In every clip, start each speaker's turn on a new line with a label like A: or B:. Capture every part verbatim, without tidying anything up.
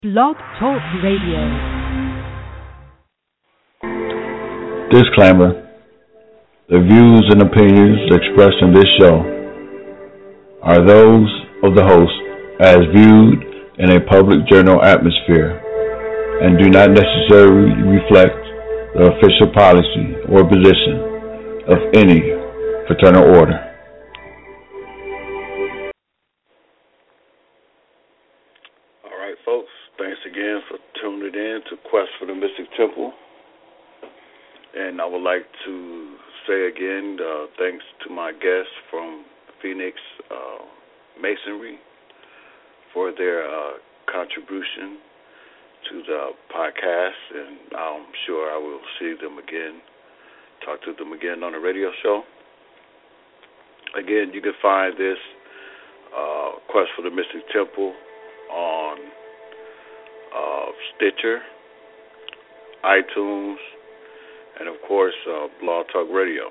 A: Blog Talk Radio.
B: Disclaimer. The views and opinions expressed in this show are those of the host as viewed in a public journal atmosphere and do not necessarily reflect the official policy or position of any fraternal order.
C: All right, folks. Thanks again for tuning in to Quest for the Mystic Temple. And I would like to say again, uh, thanks to my guests from Phoenix uh, Masonry for their uh, contribution to the podcast. And I'm sure I will see them again, talk to them again on the radio show. Again, you can find this uh, Quest for the Mystic Temple on Uh, Stitcher, iTunes, and of course, uh, Blog Talk Radio.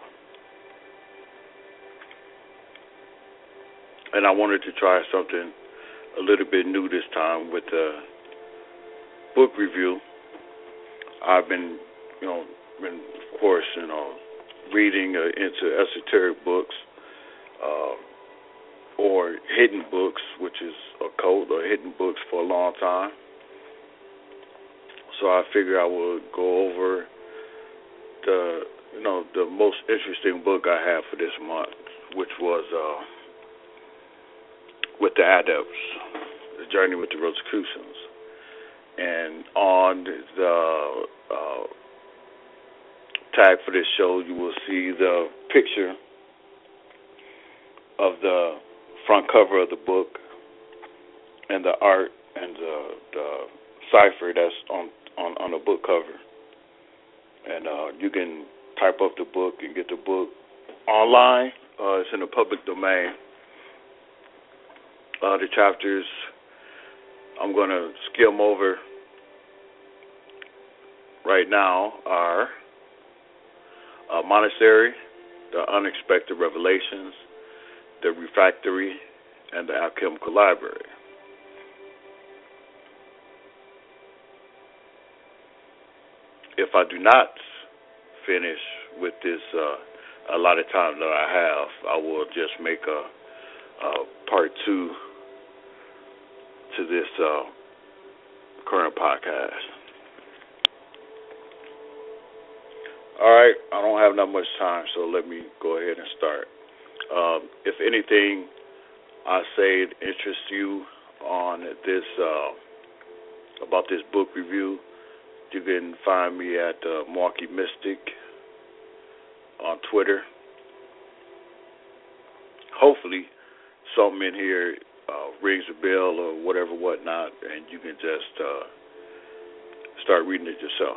C: And I wanted to try something a little bit new this time with the book review. I've been, you know, been, of course, you know, reading uh, into esoteric books uh, or hidden books, which is occult or hidden books for a long time. So I figure I would go over the, you know, the most interesting book I have for this month, which was uh, with the Adepts, The Journey with the Rosicrucians. And on the uh, tag for this show, you will see the picture of the front cover of the book and the art and the, the cipher that's on On, on the book cover. And uh, you can type up the book and get the book online. Uh, it's in the public domain. Uh, the chapters I'm going to skim over right now are uh, Monastery, The Unexpected Revelations, The Refractory, and The Alchemical Library. If I do not finish with this uh, a lot of time that I have, I will just make a, a part two to this uh, current podcast. All right, I don't have that much time, so let me go ahead and start. Um, if anything I say interests you on this uh, about this book review, you can find me at uh, Marky Mystic on Twitter. Hopefully, something in here uh, rings a bell or whatever, whatnot, and you can just uh, start reading it yourself.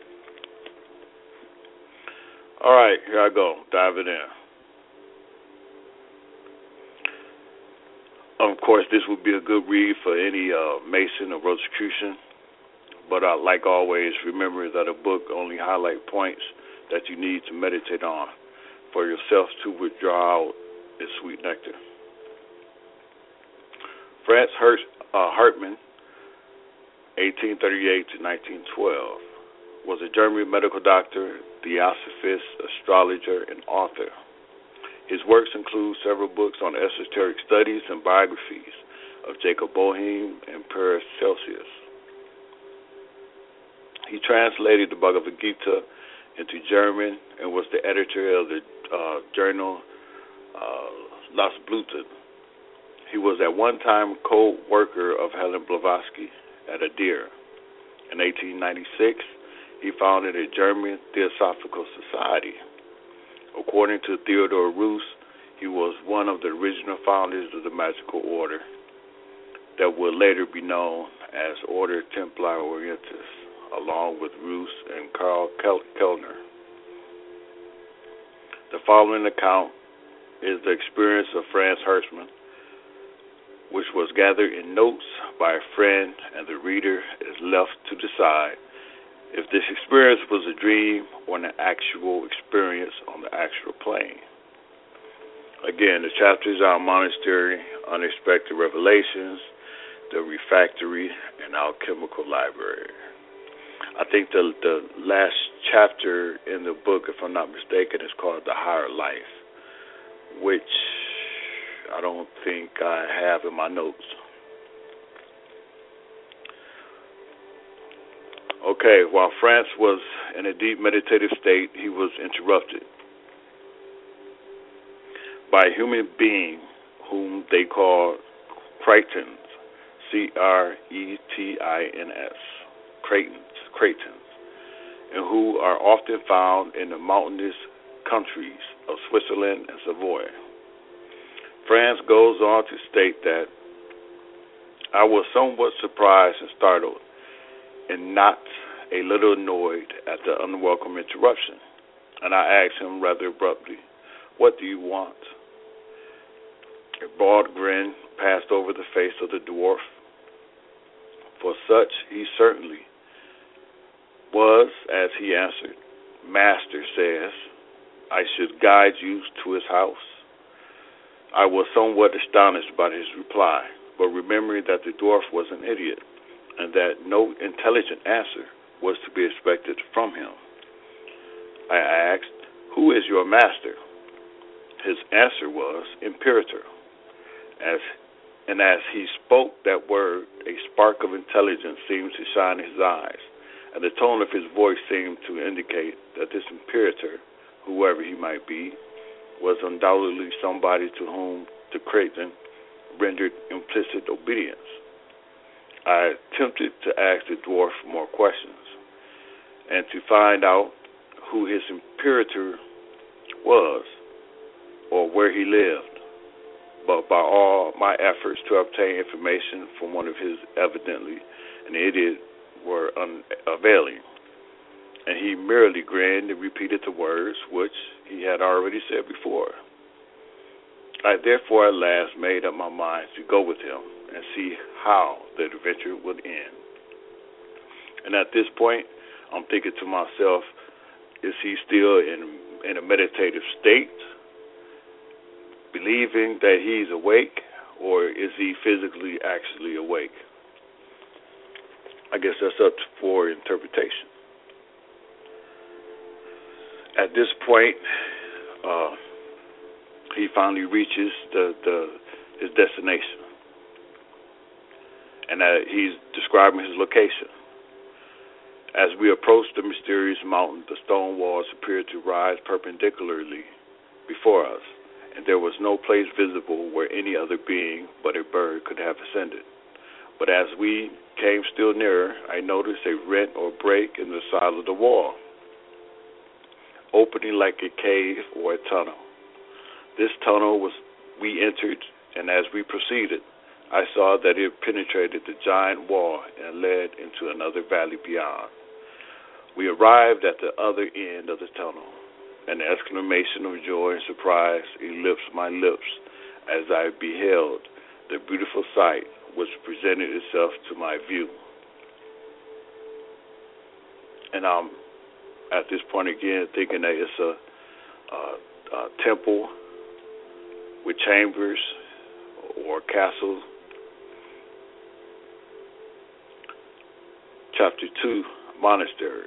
C: All right, here I go, diving in. Of course, this would be a good read for any uh, Mason or Rosicrucian. But uh, like always, remember that a book only highlights points that you need to meditate on for yourself to withdraw out its sweet nectar. Franz Hurt, uh, Hartmann, eighteen thirty-eight to nineteen twelve, was a German medical doctor, theosophist, astrologer, and author. His works include several books on esoteric studies and biographies of Jacob Boehme and Paracelsus. He translated the Bhagavad Gita into German and was the editor of the uh, journal uh, Das Bluten. He was at one time co-worker of Helen Blavatsky at Adir. In eighteen ninety-six, he founded a German Theosophical Society. According to Theodore Roos, he was one of the original founders of the Magical Order that would later be known as Order Templi Orientis, along with Roos and Karl Kellner. The following account is the experience of Franz Hartmann, which was gathered in notes by a friend, and the reader is left to decide if this experience was a dream or an actual experience on the astral plane. Again, the chapters are Monastery, Unexpected Revelations, the refractory and alchemical library. I think the the last chapter in the book, if I'm not mistaken, is called The Higher Life, which I don't think I have in my notes. Okay, while France was in a deep meditative state, he was interrupted by a human being whom they call Cretans, C R E T I N S, Cretans, Cretans, and who are often found in the mountainous countries of Switzerland and Savoy. France goes on to state that I was somewhat surprised and startled and not a little annoyed at the unwelcome interruption, and I asked him rather abruptly, "What do you want?" A broad grin passed over the face of the dwarf. For such he certainly was, as he answered, "Master says I should guide you to his house." I was somewhat astonished by his reply, but remembering that the dwarf was an idiot and that no intelligent answer was to be expected from him, I asked, "Who is your master?" His answer was Imperator. As and as he spoke that word, a spark of intelligence seemed to shine in his eyes, and the tone of his voice seemed to indicate that this Imperator, whoever he might be, was undoubtedly somebody to whom the Cretan rendered implicit obedience. I attempted to ask the dwarf more questions and to find out who his Imperator was or where he lived, but by all my efforts to obtain information from one of his evidently an idiot were unavailing, and he merely grinned and repeated the words which he had already said before. I therefore at last made up my mind to go with him and see how the adventure would end. And at this point, I'm thinking to myself, is he still in in a meditative state, believing that he's awake, or is he physically actually awake? I guess that's up for interpretation. At this point, uh, he finally reaches the, the his destination, and uh, he's describing his location. As we approached the mysterious mountain, the stone walls appeared to rise perpendicularly before us, and there was no place visible where any other being but a bird could have ascended. But as we came still nearer, I noticed a rent or break in the side of the wall, opening like a cave or a tunnel. This tunnel was we entered, and as we proceeded, I saw that it penetrated the giant wall and led into another valley beyond. We arrived at the other end of the tunnel. An exclamation of joy and surprise ellipsed my lips as I beheld the beautiful sight which presented itself to my view. And I'm at this point again thinking that it's a, a, a temple with chambers or castle. Chapter two, Monastery.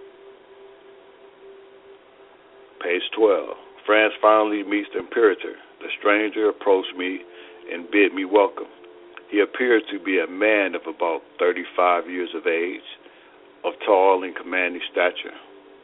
C: Page twelve. France finally meets the Imperator. The stranger approached me and bid me welcome. He appeared to be a man of about thirty-five years of age, of tall and commanding stature.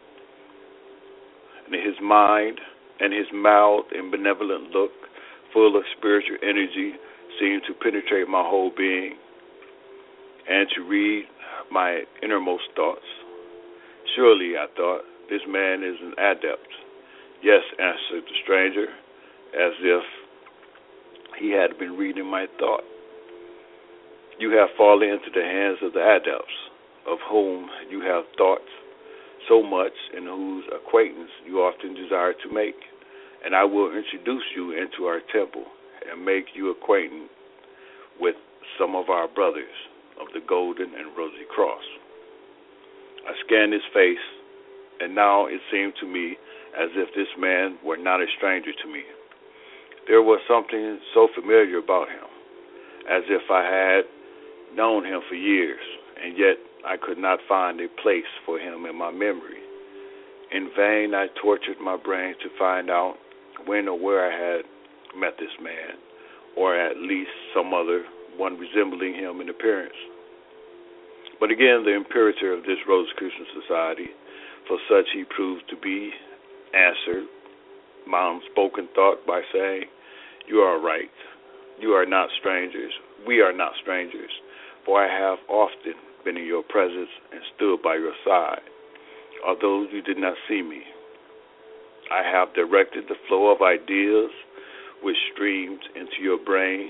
C: And his mind and his mild and benevolent look, full of spiritual energy, seemed to penetrate my whole being and to read my innermost thoughts. Surely, I thought, this man is an adept. Yes, answered the stranger, as if he had been reading my thought. You have fallen into the hands of the adepts, of whom you have thought so much and whose acquaintance you often desire to make, and I will introduce you into our temple and make you acquainted with some of our brothers of the Golden and Rosy Cross. I scanned his face, and now it seemed to me as if this man were not a stranger to me. There was something so familiar about him, as if I had known him for years, and yet I could not find a place for him in my memory. In vain I tortured my brain to find out when or where I had met this man, or at least some other one resembling him in appearance. But again, the imperator of this Rosicrucian society, for such he proved to be, answered my unspoken thought by saying, "You are right. You are not strangers. We are not strangers, for I have often been in your presence and stood by your side, although you did not see me. I have directed the flow of ideas which streamed into your brain,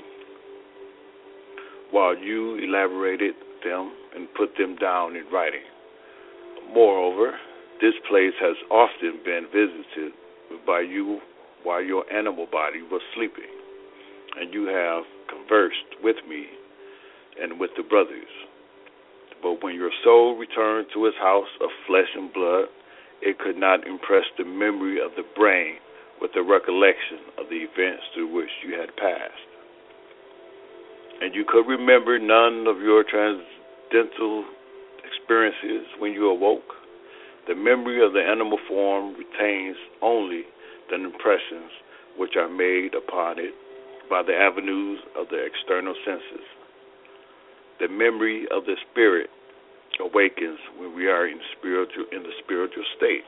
C: while you elaborated them and put them down in writing. Moreover, this place has often been visited by you while your animal body was sleeping, and you have conversed with me and with the brothers. But when your soul returned to its house of flesh and blood, it could not impress the memory of the brain with the recollection of the events through which you had passed. And you could remember none of your transcendental experiences when you awoke. The memory of the animal form retains only the impressions which are made upon it by the avenues of the external senses. The memory of the spirit awakens when we are in spiritual in the spiritual state.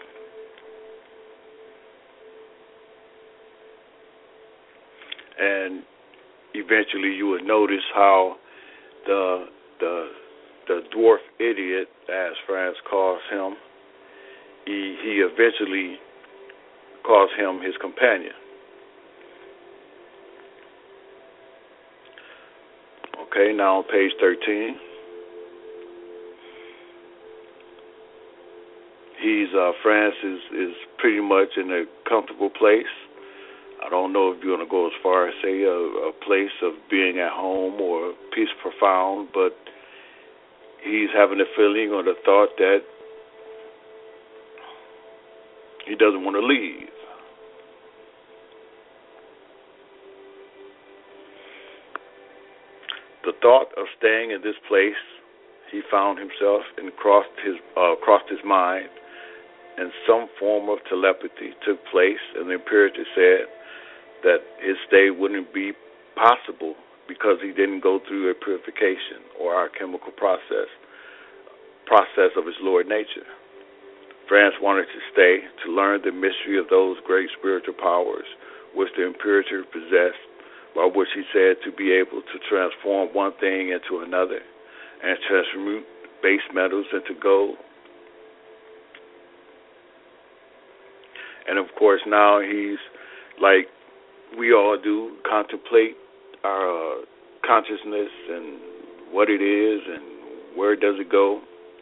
C: And eventually you will notice how the the the dwarf idiot, as Franz calls him, he he eventually calls him his companion. Okay, now on page thirteen, he's uh, Franz is, is pretty much in a comfortable place. I don't know if you're going to go as far as say a, a place of being at home or peace profound, but he's having a feeling or the thought that he doesn't want to leave. The thought of staying in this place, he found himself and crossed his uh, crossed his mind, and some form of telepathy took place, and the imperator said that his stay wouldn't be possible because he didn't go through a purification or our chemical process process of his lower nature. Franz wanted to stay to learn the mystery of those great spiritual powers which the imperator possessed, by which he said to be able to transform one thing into another and transmute base metals into gold. And of course now he's, like we all do, contemplate our uh, consciousness and what it is and where does it go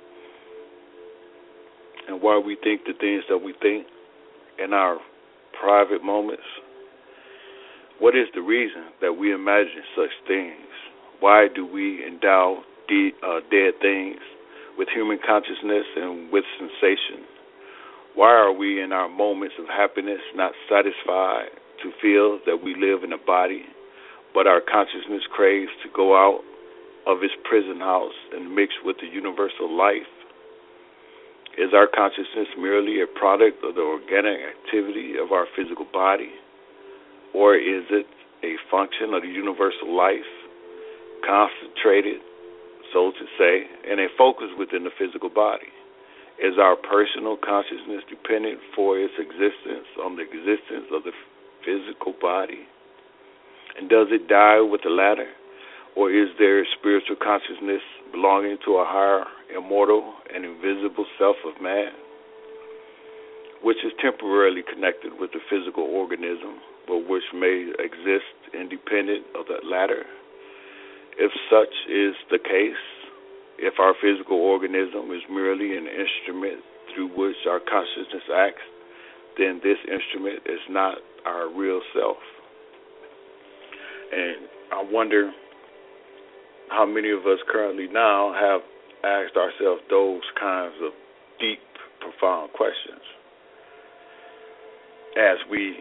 C: and why we think the things that we think in our private moments. What is the reason that we imagine such things? Why do we endow de- uh, dead things with human consciousness and with sensation? Why are we in our moments of happiness not satisfied to feel that we live in a body, but our consciousness craves to go out of its prison house and mix with the universal life? Is our consciousness merely a product of the organic activity of our physical body? Or is it a function of the universal life, concentrated, so to say, and a focus within the physical body? Is our personal consciousness dependent for its existence on the existence of the physical body? And does it die with the latter? Or is there a spiritual consciousness belonging to a higher, immortal, and invisible self of man, which is temporarily connected with the physical organism, but which may exist independent of the latter? If such is the case, if our physical organism is merely an instrument through which our consciousness acts, then this instrument is not our real self. And I wonder how many of us currently now have asked ourselves those kinds of deep, profound questions as we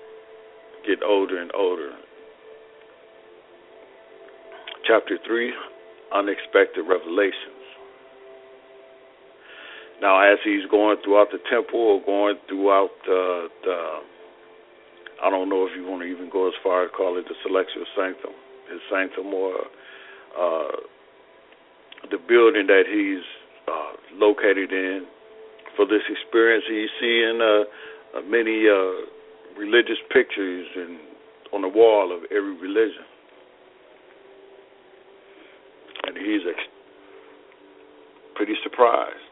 C: get older and older. Chapter three unexpected revelations. Now, as he's going throughout the temple or going throughout the, the I don't know if you want to even go as far as call it the celestial sanctum, his sanctum, or uh, the building that he's uh, located in. For this experience, he's seeing uh, uh, many uh, religious pictures and on the wall of every religion, and he's ex- pretty surprised.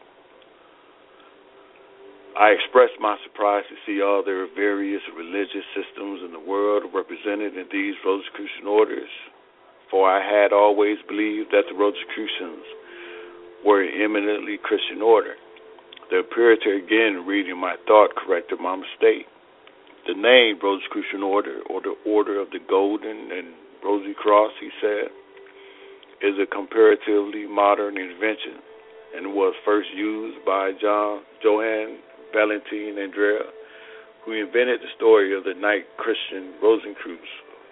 C: I expressed my surprise to see all their various religious systems in the world represented in these Rosicrucian orders, for I had always believed that the Rosicrucians were an eminently Christian order. The Imperator, again reading my thought, corrected my mistake. The name Rosicrucian Order, or the Order of the Golden and Rosy Cross, he said, is a comparatively modern invention and was first used by John Johann Valentin Andrea, who invented the story of the Knight Christian Rosenkreuz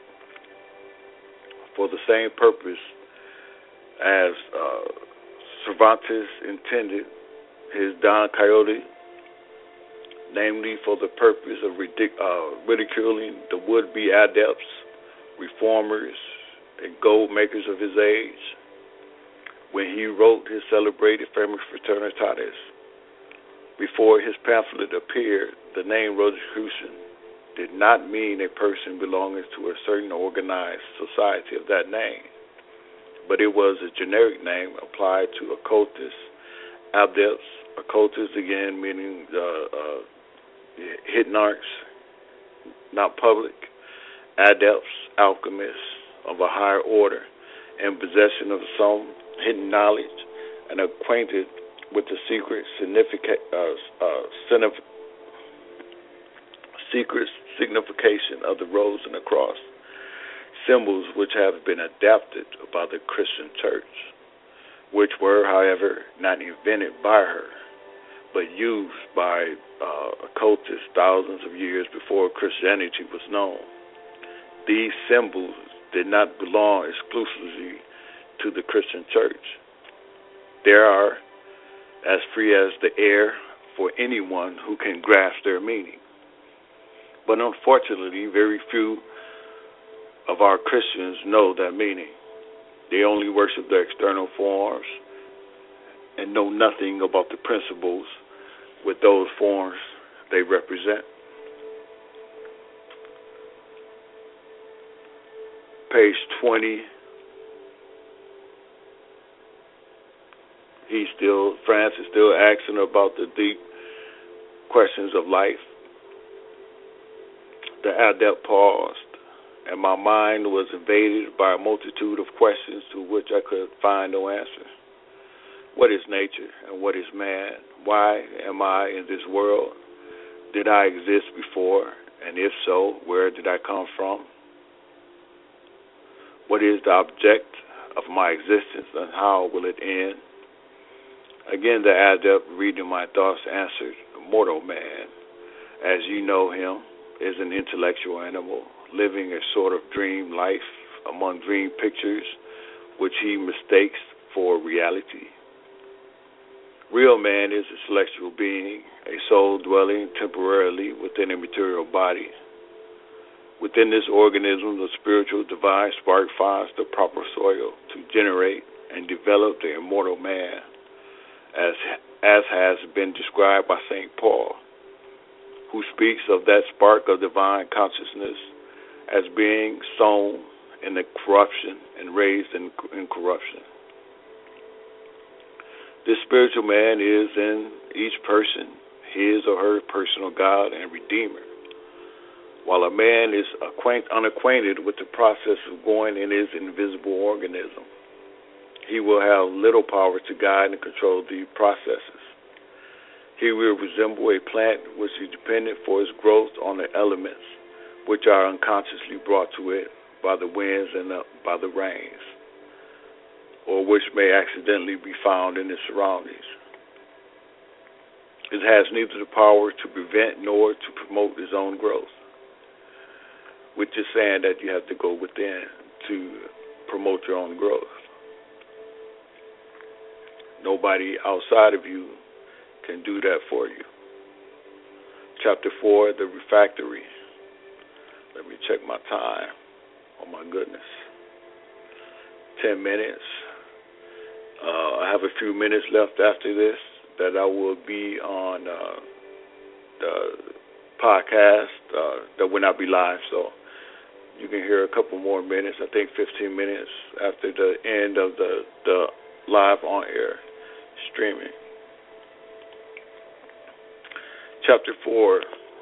C: for the same purpose as uh, Cervantes intended his Don Quixote, namely for the purpose of ridic- uh, ridiculing the would-be adepts, reformers, and gold makers of his age. When he wrote his celebrated Famous Fraternitatis, before his pamphlet appeared, the name Rosicrucian did not mean a person belonging to a certain organized society of that name, but it was a generic name applied to occultists, adepts, occultists again meaning uh, uh, hidden arts, not public, adepts, alchemists of a higher order, in possession of some hidden knowledge and acquainted with the secret significa- uh, uh, signif- secret signification of the rose and the cross, symbols which have been adapted by the Christian church, which were, however, not invented by her, but used by uh, occultists thousands of years before Christianity was known. These symbols did not belong exclusively to the Christian church. They are as free as the air for anyone who can grasp their meaning. But unfortunately, very few of our Christians know that meaning. They only worship the external forms and know nothing about the principles with those forms they represent. Page twenty. He's still, France is still asking about the deep questions of life. The adept paused, and my mind was invaded by a multitude of questions to which I could find no answer. What is nature and what is man? Why am I in this world? Did I exist before? And if so, where did I come from? What is the object of my existence and how will it end? Again, the adept, reading my thoughts, answered, mortal man, as you know him, is an intellectual animal, living a sort of dream life among dream pictures, which he mistakes for reality. Real man is a celestial being, a soul dwelling temporarily within a material body. Within this organism, the spiritual divine spark finds the proper soil to generate and develop the immortal man, as as has been described by Saint Paul, who speaks of that spark of divine consciousness as being sown in the corruption and raised in, in corruption. This spiritual man is in each person his or her personal God and Redeemer, while a man is acquaint, unacquainted with the process of going in his invisible organism. He will have little power to guide and control the processes. He will resemble a plant which is dependent for its growth on the elements which are unconsciously brought to it by the winds and the, by the rains, or which may accidentally be found in its surroundings. It has neither the power to prevent nor to promote its own growth, which is saying that you have to go within to promote your own growth. Nobody outside of you can do that for you. Chapter four, the refractory. Let me check my time. Oh my goodness. Ten minutes. Uh, I have a few minutes left after this that I will be on uh, the podcast uh, that will not be live, so you can hear a couple more minutes. I think fifteen minutes after the end of the, the live on air streaming. Chapter four,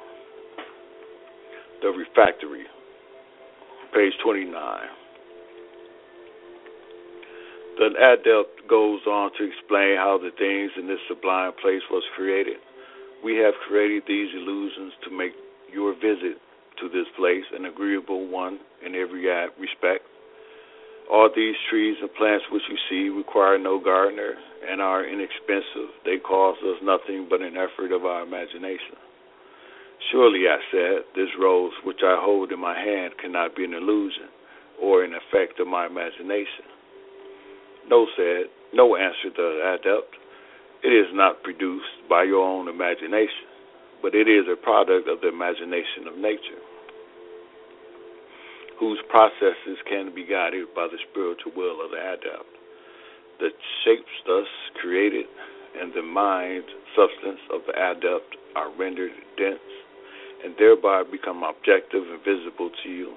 C: the refractory, page twenty-nine. The adept goes on to explain how the things in this sublime place was created. We have created these illusions to make your visit to this place an agreeable one in every respect. All these trees and plants which you see require no gardener and are inexpensive. They cost us nothing but an effort of our imagination. Surely, I said, this rose which I hold in my hand cannot be an illusion or an effect of my imagination. No, said, no, answered the adept. It is not produced by your own imagination, but it is a product of the imagination of nature, whose processes can be guided by the spiritual will of the adept. The shapes thus created and the mind substance of the adept are rendered dense and thereby become objective and visible to you.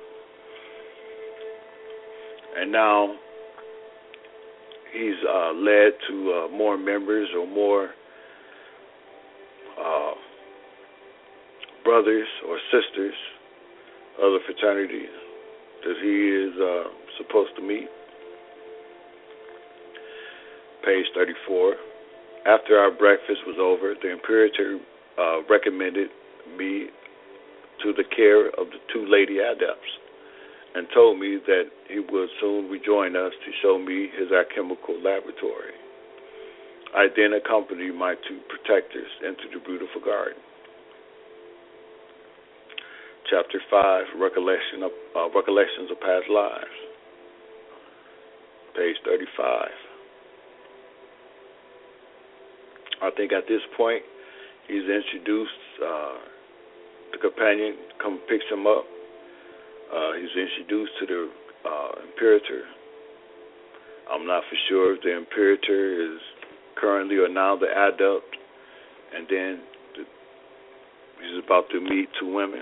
C: And now he's uh, led to uh, more members or more uh, brothers or sisters of the fraternity that he is uh, supposed to meet. Page thirty-four. After our breakfast was over, the Imperator uh, recommended me to the care of the two lady adepts and told me that he would soon rejoin us to show me his alchemical laboratory. I then accompanied my two protectors into the beautiful garden. Chapter five, Recollection of, uh, Recollections of Past Lives. Page thirty-five. I think at this point he's introduced uh, the companion, come picks him up. Uh, he's introduced to the uh, Imperator. I'm not for sure if the Imperator is currently or now the adept, and then the, he's about to meet two women.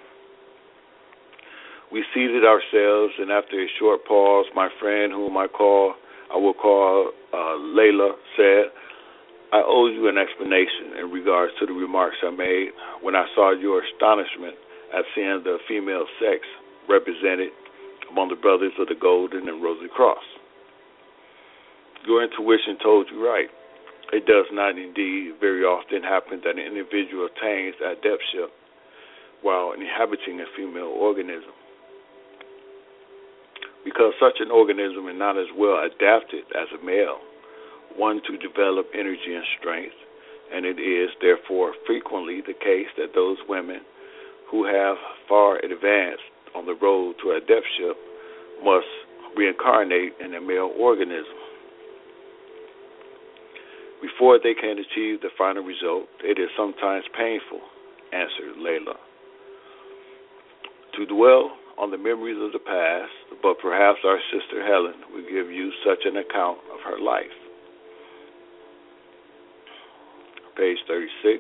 C: We seated ourselves, and after a short pause, my friend, whom I call, I will call uh, Layla, said, I owe you an explanation in regards to the remarks I made when I saw your astonishment at seeing the female sex represented among the brothers of the Golden and Rosy Cross. Your intuition told you right. It does not indeed very often happen that an individual attains adeptship while inhabiting a female organism. Because such an organism is not as well adapted as a male, one to develop energy and strength, and it is therefore frequently the case that those women who have far advanced on the road to adeptship must reincarnate in a male organism. Before they can achieve the final result, it is sometimes painful, answered Layla. To dwell on the memories of the past, but perhaps our sister Helen will give you such an account of her life. Page thirty-six.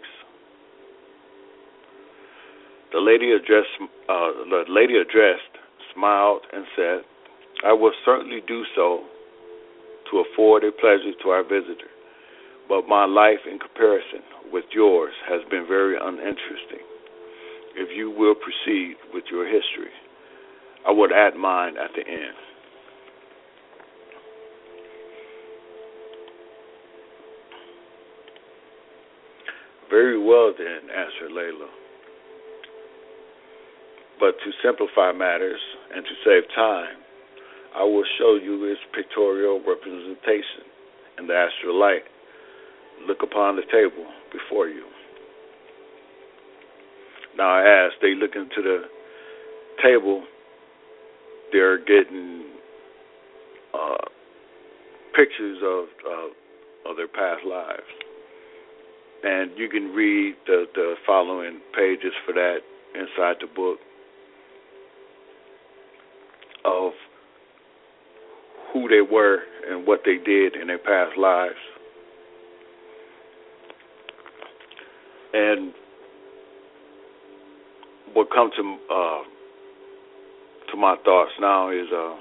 C: The lady addressed, uh, the lady addressed, smiled and said, "I will certainly do so to afford a pleasure to our visitor, but my life in comparison with yours has been very uninteresting. If you will proceed with your history, I would add mine at the end." Very well then, answered Layla. But to simplify matters and to save time, I will show you its pictorial representation in the astral light. Look upon the table before you. Now I ask, they look into the table, they're getting uh, pictures of, uh, of their past lives. And you can read the, the following pages for that inside the book of who they were and what they did in their past lives. And what comes to uh, to my thoughts now is, uh,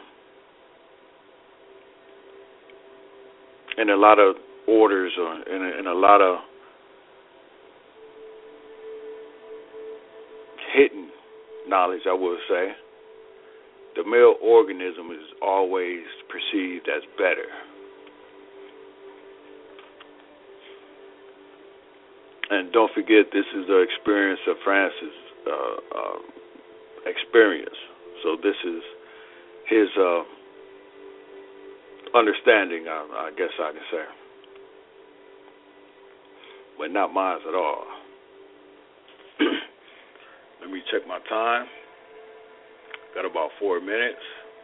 C: in a lot of orders or in a, in a lot of hidden knowledge, I would say, the male organism is always perceived as better. And don't forget, this is the experience of Francis' uh, uh, experience. So this is his uh, understanding, I, I guess I can say. But not mine at all. Let me check my time. Got about four minutes.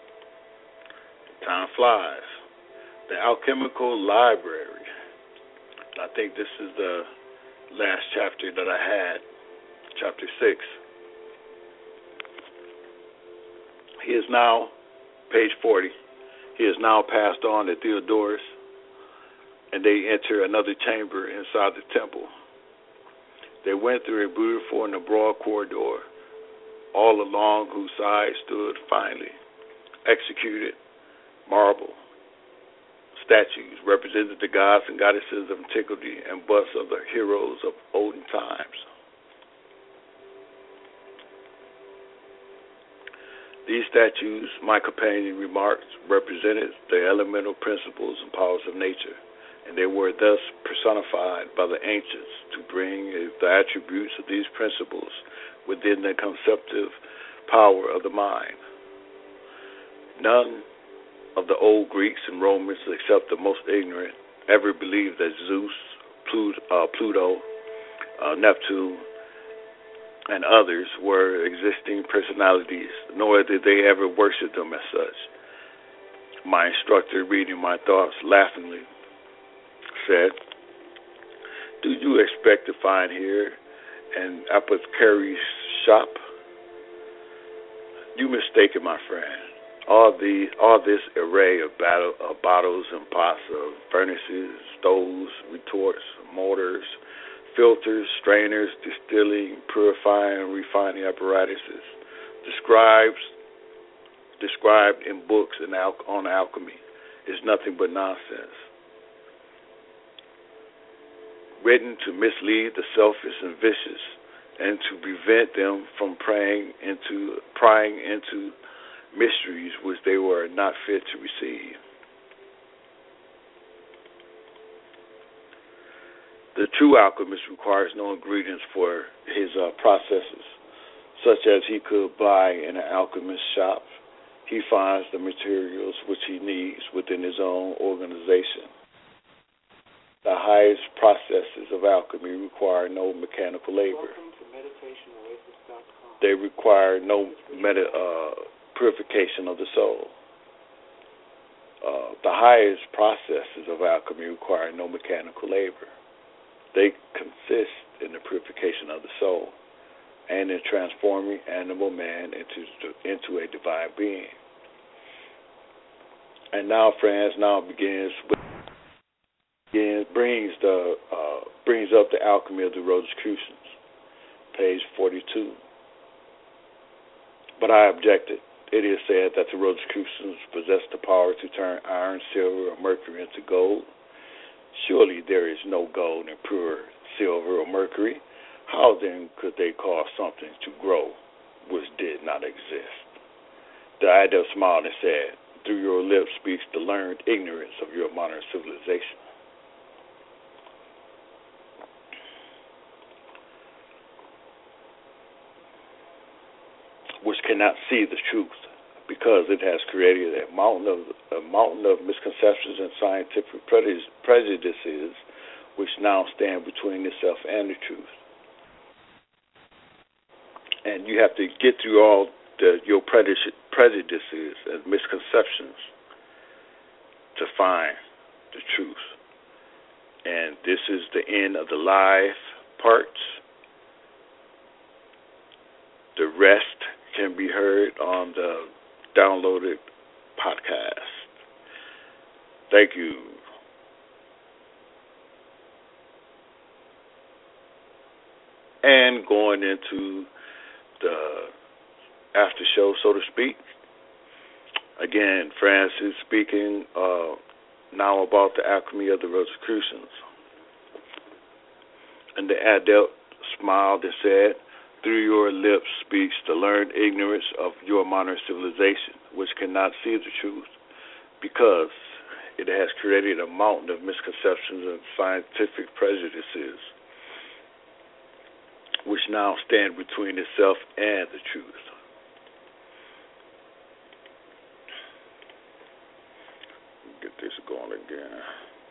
C: Time flies. The Alchemical Library. I think this is the last chapter that I had, chapter six. He is now, page forty, he is now passed on to Theodorus, and they enter another chamber inside the temple. They went through a beautiful and a broad corridor, all along whose sides stood finely executed marble statues represented the gods and goddesses of antiquity and busts of the heroes of olden times. These statues, my companion remarked, represented the elemental principles and powers of nature, and they were thus personified by the ancients to bring the attributes of these principles within the conceptive power of the mind. None of the old Greeks and Romans, except the most ignorant, ever believed that Zeus, Pluto, uh, Pluto uh, Neptune, and others were existing personalities, nor did they ever worship them as such. My instructor, reading my thoughts laughingly, said, "Do you expect to find here an apothecary's shop? You mistaken, my friend. All the all this array of, battle, of bottles and pots of furnaces, stoves, retorts, mortars, filters, strainers, distilling, purifying, refining apparatuses, describes described in books and al- on alchemy, is nothing but nonsense, written to mislead the selfish and vicious, and to prevent them from praying into prying into mysteries which they were not fit to receive. The true alchemist requires no ingredients for his uh, processes, such as he could buy in an alchemist's shop. He finds the materials which he needs within his own organization. The highest processes of alchemy require no mechanical labor. They require no meta, uh, purification of the soul. Uh, the highest processes of alchemy require no mechanical labor. They consist in the purification of the soul and in transforming animal man into into a divine being. And now, friends, now begins with begins, brings the uh, brings up the alchemy of the Rosicrucians, page forty-two. But I objected. It is said that the Rosicrucians possess the power to turn iron, silver, or mercury into gold. Surely there is no gold in pure silver or mercury. How then could they cause something to grow which did not exist? The idol smiled and said, "Through your lips speaks the learned ignorance of your modern civilization." Which cannot see the truth, because it has created a mountain of a mountain of misconceptions and scientific prejudices, which now stand between itself and the truth. And you have to get through all the, your prejudices and misconceptions to find the truth. And this is the end of the live parts. The rest can be heard on the downloaded podcast. Thank you. And going into the after show, so to speak. Again, Francis speaking uh, now about the alchemy of the Rosicrucians. And the adept smiled and said, "Through your lips speaks the learned ignorance of your modern civilization, which cannot see the truth, because it has created a mountain of misconceptions and scientific prejudices, which now stand between itself and the truth." Get this going again.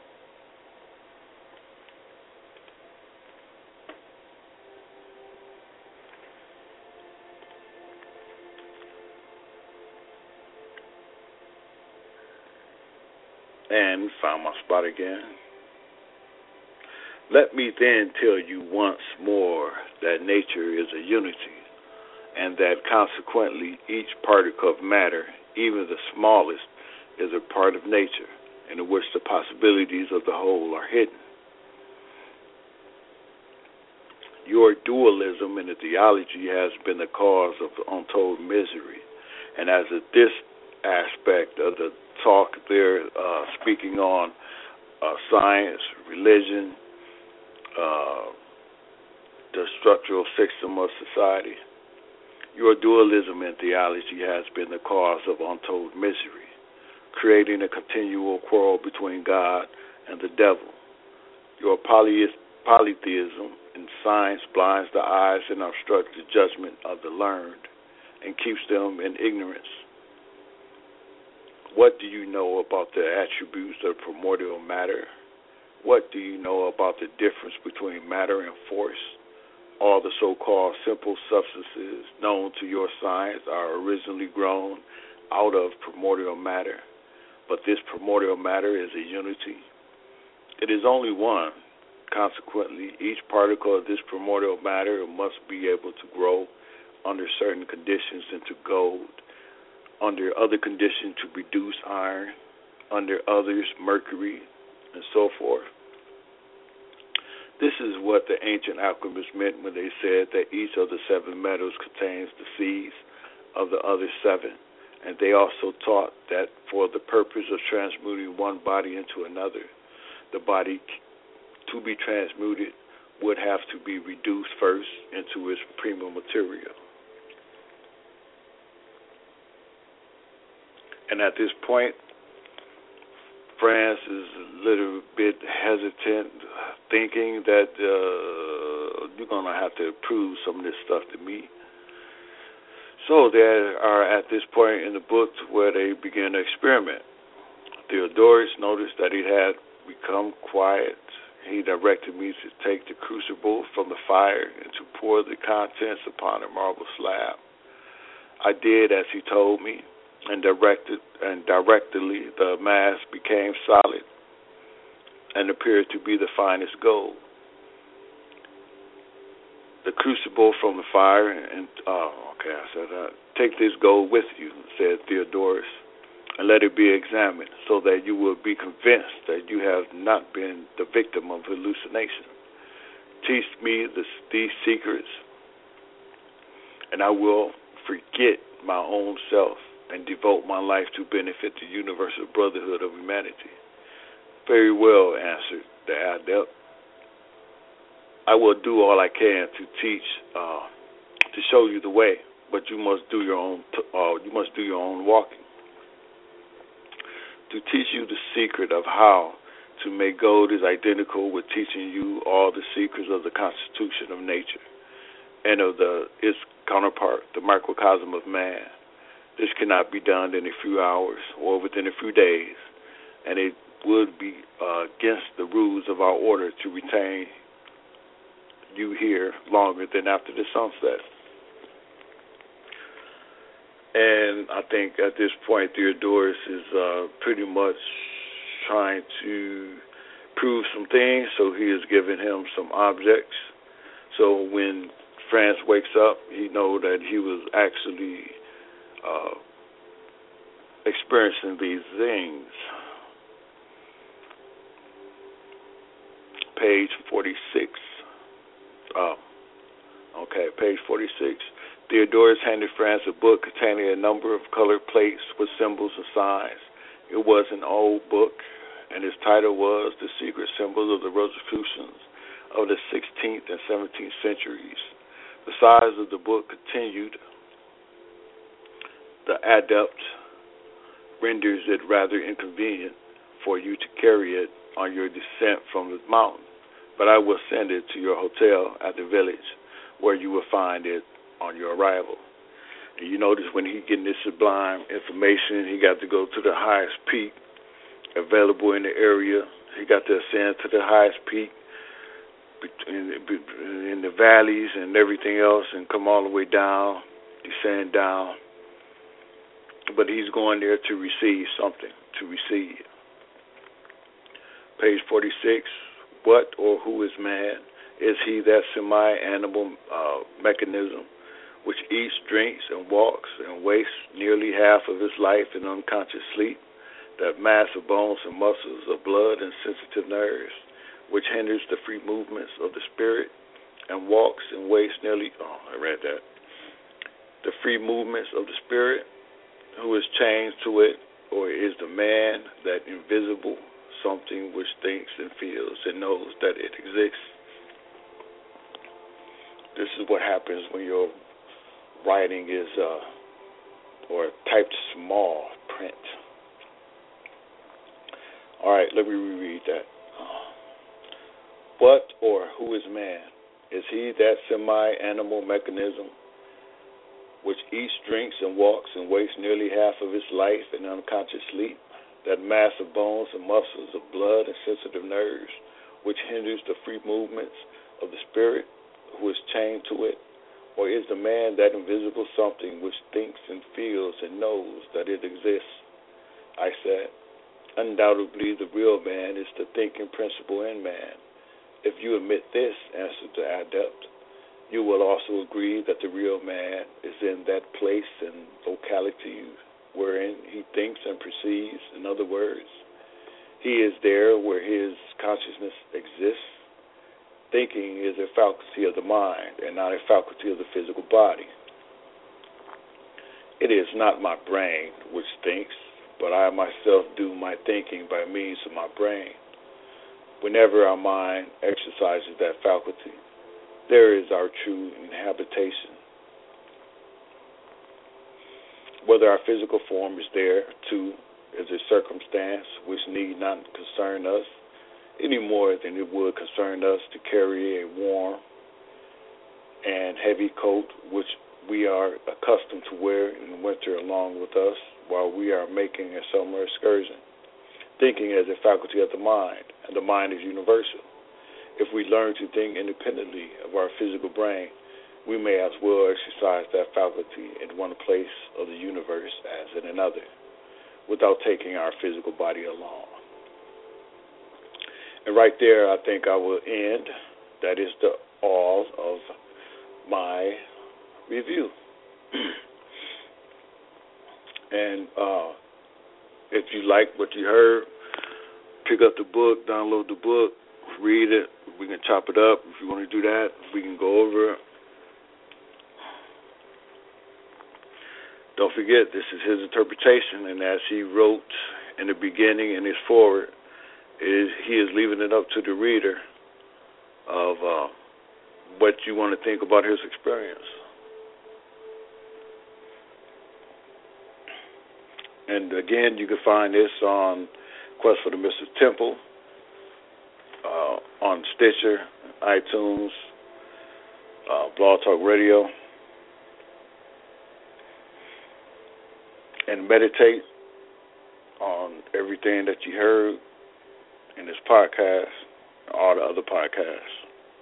C: And found my spot again. "Let me then tell you once more that nature is a unity, and that consequently each particle of matter, even the smallest, is a part of nature, in which the possibilities of the whole are hidden. Your dualism in the theology has been the cause of untold misery, and as of this aspect of the talk, they're uh, speaking on uh, science, religion, uh, the structural system of society. Your dualism in theology has been the cause of untold misery, creating a continual quarrel between God and the devil. Your poly- polytheism in science blinds the eyes and obstructs the judgment of the learned and keeps them in ignorance. What do you know about the attributes of primordial matter? What do you know about the difference between matter and force? All the so-called simple substances known to your science are originally grown out of primordial matter, but this primordial matter is a unity. It is only one. Consequently, each particle of this primordial matter must be able to grow under certain conditions into gold, under other conditions to produce iron, under others mercury, and so forth. This is what the ancient alchemists meant when they said that each of the seven metals contains the seeds of the other seven. And they also taught that for the purpose of transmuting one body into another, the body to be transmuted would have to be reduced first into its prima material. And at this point, France is a little bit hesitant, thinking that uh, you're going to have to prove some of this stuff to me. So they are at this point in the book where they begin to experiment. Theodorus noticed that he had become quiet. He directed me to take the crucible from the fire and to pour the contents upon a marble slab. I did as he told me, and directed and directly the mass became solid and appeared to be the finest gold. The crucible from the fire, and oh, okay, I said, uh, take this gold with you, said Theodorus, and let it be examined, so that you will be convinced that you have not been the victim of hallucination. Teach me this, these secrets, and I will forget my own self and devote my life to benefit the universal brotherhood of humanity. Very well, answered the adept. I will do all I can to teach, uh, to show you the way, but you must do your own. T- uh, you must do your own walking. To teach you the secret of how to make gold is identical with teaching you all the secrets of the constitution of nature and of the its counterpart, the microcosm of man. This cannot be done in a few hours or within a few days, and it would be uh, against the rules of our order to retain you here longer than after the sunset. And I think at this point, Theodorus is uh, pretty much trying to prove some things, so he has given him some objects. So when France wakes up, he know that he was actually uh, experiencing these things. Page forty-six. Oh, okay, page forty-six. Theodorus handed France a book containing a number of colored plates with symbols and signs. It was an old book, and its title was The Secret Symbols of the Rosicrucians of the sixteenth and seventeenth centuries. The size of the book continued. The adept renders it rather inconvenient for you to carry it on your descent from the mountain, but I will send it to your hotel at the village, where you will find it on your arrival. And you notice when he getting this sublime information, he got to go to the highest peak available in the area. He got to ascend to the highest peak in, in the valleys and everything else, and come all the way down, descend down. But he's going there to receive something, to receive. Page forty-six. What or who is man? Is he that semi-animal uh, mechanism which eats, drinks, and walks, and wastes nearly half of his life in unconscious sleep, that mass of bones and muscles, of blood and sensitive nerves, which hinders the free movements of the spirit, and walks and wastes nearly, oh, I read that, the free movements of the spirit, who is chained to it, or is the man that invisible something which thinks and feels and knows that it exists? This is what happens when your writing is uh, or typed small print. All right, let me reread that. What or who is man? Is he that semi-animal mechanism which eats, drinks, and walks and wastes nearly half of his life in unconscious sleep, that mass of bones and muscles, of blood and sensitive nerves, which hinders the free movements of the spirit, who is chained to it? Or is the man that invisible something which thinks and feels and knows that it exists? I said, undoubtedly the real man is the thinking principle in man. If you admit this, answered the adept, you will also agree that the real man is in that place and locality wherein he thinks and perceives. In other words, he is there where his consciousness exists. Thinking is a faculty of the mind and not a faculty of the physical body. It is not my brain which thinks, but I myself do my thinking by means of my brain. Whenever our mind exercises that faculty, there is our true inhabitation. Whether our physical form is there, too, is a circumstance which need not concern us any more than it would concern us to carry a warm and heavy coat which we are accustomed to wear in winter along with us while we are making a summer excursion. Thinking is a faculty of the mind, and the mind is universal. If we learn to think independently of our physical brain, we may as well exercise that faculty in one place of the universe as in another, without taking our physical body along. And right there, I think I will end. That is the all of my review. And uh, if you like what you heard, pick up the book, download the book, read it. We can chop it up. If you want to do that, we can go over it. Don't forget, this is his interpretation, and as he wrote in the beginning in his foreword, is he is leaving it up to the reader of uh, what you want to think about his experience. And again, you can find this on Quest for the Mystic Temple, uh, on Stitcher, iTunes, uh, Blog Talk Radio, and meditate on everything that you heard in this podcast and all the other podcasts.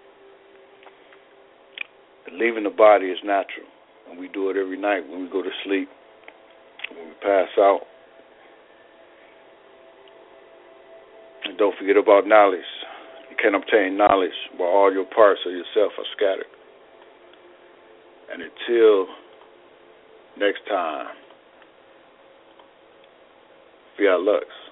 C: And leaving the body is natural, and we do it every night when we go to sleep, when we pass out. And don't forget about knowledge. You can't obtain knowledge while all your parts of yourself are scattered. And until next time, Fiat Lux.